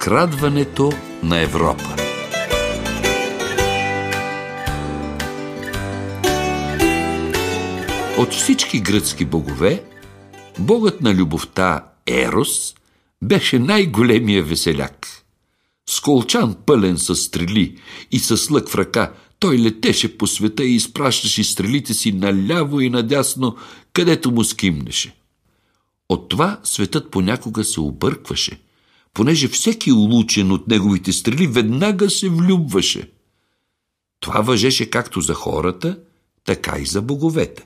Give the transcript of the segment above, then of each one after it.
Открадването на Европа. От всички гръцки богове, богът на любовта Ерос беше най-големия веселяк. С колчан пълен със стрели и със лък в ръка, той летеше по света и изпращаше стрелите си наляво и надясно, където му скимнеше. От това светът понякога се объркваше, понеже всеки улучен от неговите стрели веднага се влюбваше. Това важеше както за хората, така и за боговете.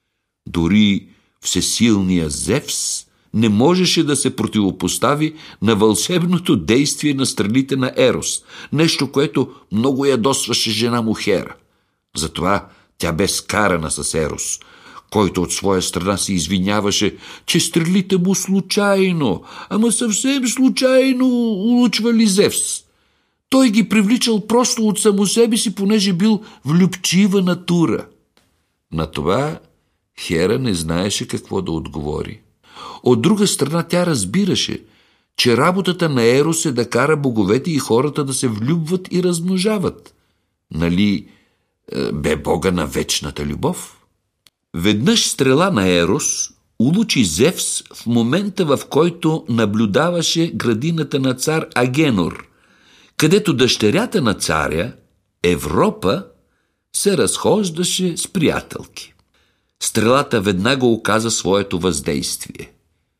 Дори всесилният Зевс не можеше да се противопостави на вълшебното действие на стрелите на Ерос, нещо, което много ядосваше жена му Хера. Затова тя бе скарана с Ерос, който от своя страна се извиняваше, че стрелите му случайно, ама съвсем случайно улучвали Зевс. Той ги привличал просто от само себе си, понеже бил влюбчива натура. На това Хера не знаеше какво да отговори. От друга страна тя разбираше, че работата на Ерос е да кара боговете и хората да се влюбват и размножават. Нали бе бога на вечната любов? Веднъж стрела на Ерос улучи Зевс в момента, в който наблюдаваше градината на цар Агенор, където дъщерята на царя, Европа, се разхождаше с приятелки. Стрелата веднага оказа своето въздействие.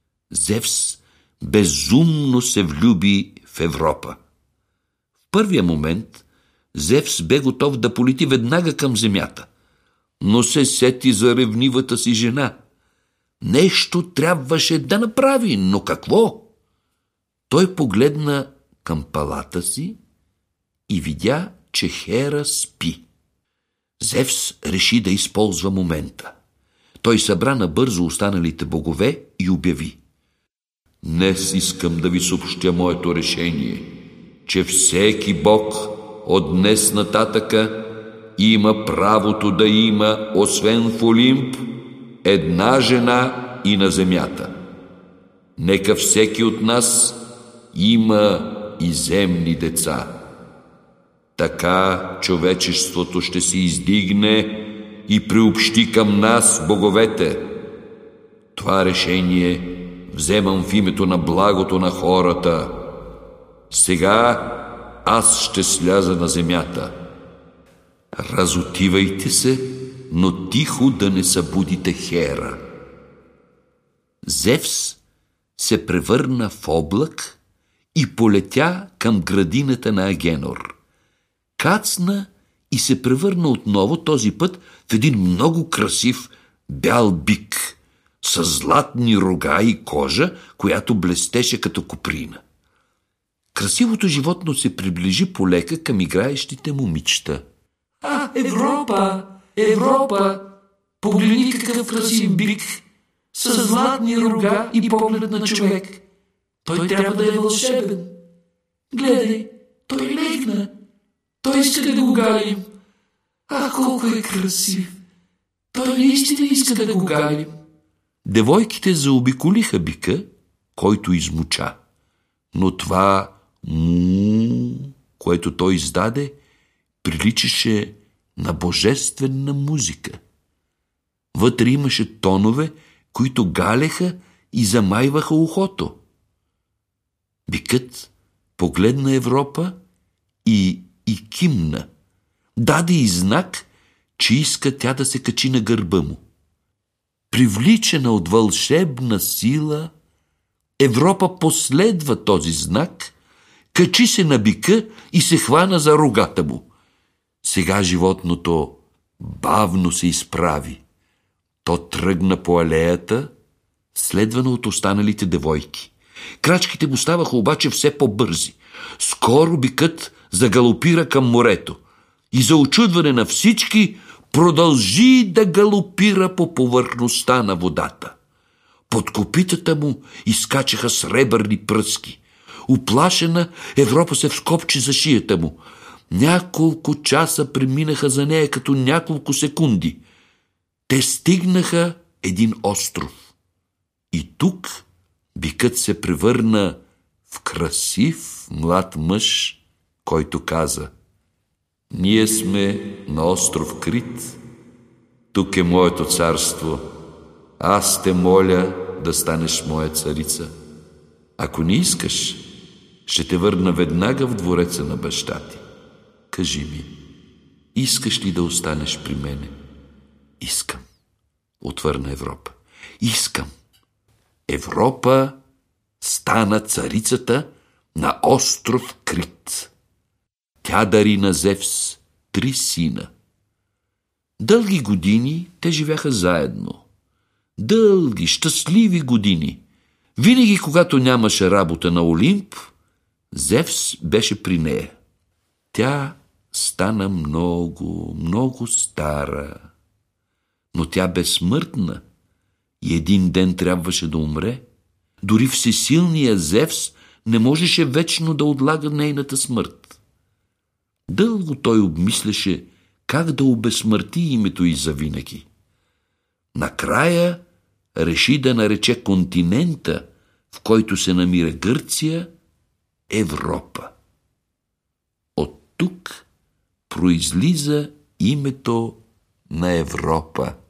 Зевс безумно се влюби в Европа. В първия момент Зевс бе готов да полети веднага към земята, но се сети за ревнивата си жена. Нещо трябваше да направи, но какво? Той погледна към палата си и видя, че Хера спи. Зевс реши да използва момента. Той събра набързо останалите богове и обяви: „Днес искам да ви съобщя моето решение, че всеки бог от днес нататъка има правото да има, освен в Олимп, една жена и на земята. Нека всеки от нас има и земни деца. Така човечеството ще се издигне и приобщи към нас боговете. Това решение вземам в името на благото на хората. Сега аз ще сляза на земята. Разотивайте се, но тихо да не събудите Хера.“ Зевс се превърна в облак и полетя към градината на Агенор. Кацна и се превърна отново, този път в един много красив бял бик с златни рога и кожа, която блестеше като коприна. Красивото животно се приближи полека към играещите момичета. „А, Европа! Европа! Погледни какъв красив бик, с златни рога и поглед на човек. Той трябва да е вълшебен. Гледай, той легна. Той иска да го галим. А, колко е красив! Той наистина иска да го галим.“ Девойките заобиколиха бика, който измуча. Но това му, което той издаде, приличаше на божествена музика. Вътре имаше тонове, които галеха и замайваха ухото. Бикът погледна Европа и кимна. Даде и знак, че иска тя да се качи на гърба му. Привличана от вълшебна сила, Европа последва този знак, качи се на бика и се хвана за рогата му. Сега животното бавно се изправи. То тръгна по алеята, следвано от останалите девойки. Крачките му ставаха обаче все по-бързи. Скоро бикът загалопира към морето и за очудване на всички продължи да галопира по повърхността на водата. Под копитата му изкачаха сребърни пръски. Уплашена, Европа се вскопчи за шията му. Няколко часа преминаха за нея като няколко секунди. Те стигнаха един остров. И тук бикът се превърна в в красив млад мъж, който каза: ние сме на остров Крит. Тук е моето царство. Аз те моля да станеш моя царица. Ако не искаш, ще те върна веднага в двореца на баща ти. Кажи ми, искаш ли да останеш при мене? Искам, отвърна Европа. Искам. Европа стана царицата на остров Крит. Тя дари на Зевс 3 сина. Дълги години те живяха заедно. Дълги, щастливи години. Винаги, когато нямаше работа на Олимп, Зевс беше при нея. Тя стана много, много стара. Но тя бе смъртна и един ден трябваше да умре. Дори всесилният Зевс не можеше вечно да отлага нейната смърт. Дълго той обмисляше как да обезсмърти името й завинаги. Накрая реши да нарече континента, в който се намира Гърция, Европа. От тук произлиза името на Европа.